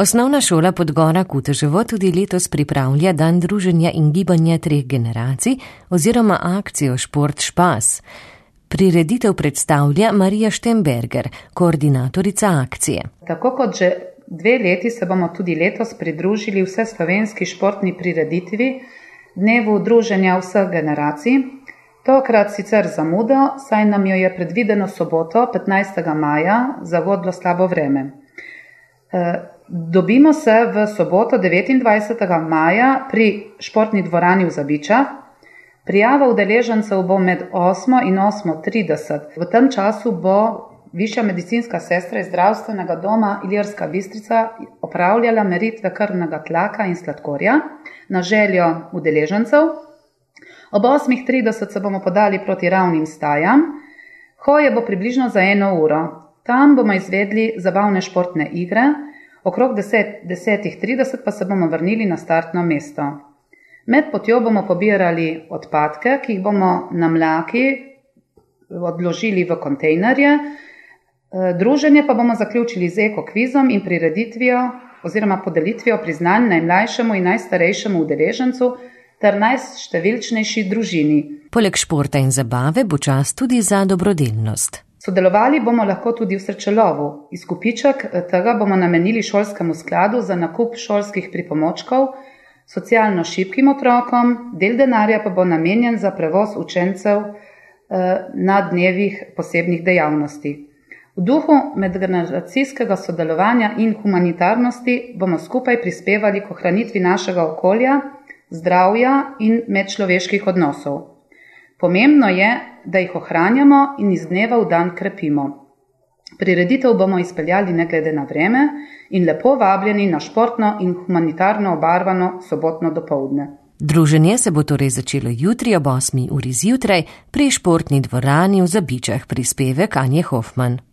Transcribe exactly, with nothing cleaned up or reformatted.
Osnovna šola Podgora Kuteževo tudi letos pripravlja dan druženja in gibanja treh generacij oziroma akcijo Šport Špas. Prireditev predstavlja Marija Štemberger, koordinatorica akcije. Tako kot že dve leti se bomo tudi letos pridružili vse slovenski športni prireditvi Dnevu druženja vseh generacij. Tokrat sicer zamudo, saj nam jo je predvideno soboto petnajstega maja zagodlo slabo vreme. Dobimo se v soboto devetindvajsetega maja pri športni dvorani v Zabičah. Prijava udeležencev bo med osmo in osmo trideset. V tem času bo višja medicinska sestra iz zdravstvenega doma Ilirska Bistrica opravljala meritve krvnega tlaka in sladkorja na željo udeležencev. Ob osmih trideset se bomo podali proti ravnim stajam. Hoje bo približno za eno uro. Tam bomo izvedli zabavne športne igre. Okrog desetih trideset pa se bomo vrnili na startno mesto. Med potjo bomo pobirali odpadke, ki jih bomo na mlaki odložili v kontejnerje. Druženje pa bomo zaključili z ekokvizom in prireditvijo oziroma podelitvijo priznanj najmlajšemu in najstarejšemu udeležencu ter najštevilčnejši družini. Poleg športa in zabave bo čas tudi za dobrodelnost. Sodelovali bomo lahko tudi v srečelovu. Izkupiček tega bomo namenili šolskemu skladu za nakup šolskih pripomočkov socialno šibkim otrokom, del denarja pa bo namenjen za prevoz učencev na dnevih posebnih dejavnosti. V duhu medgeneracijskega sodelovanja in humanitarnosti bomo skupaj prispevali k ohranitvi našega okolja, zdravja in medčloveških odnosov. Pomembno je, da jih ohranjamo in iz dneva v dan krepimo. Prireditev bomo izpeljali ne glede na vreme in lepo vabljeni na športno in humanitarno obarvano sobotno dopoldne. Druženje se bo torej začelo jutri ob osmi uri zjutraj pri športni dvorani v Zabičah, prispevek Anje Hofman.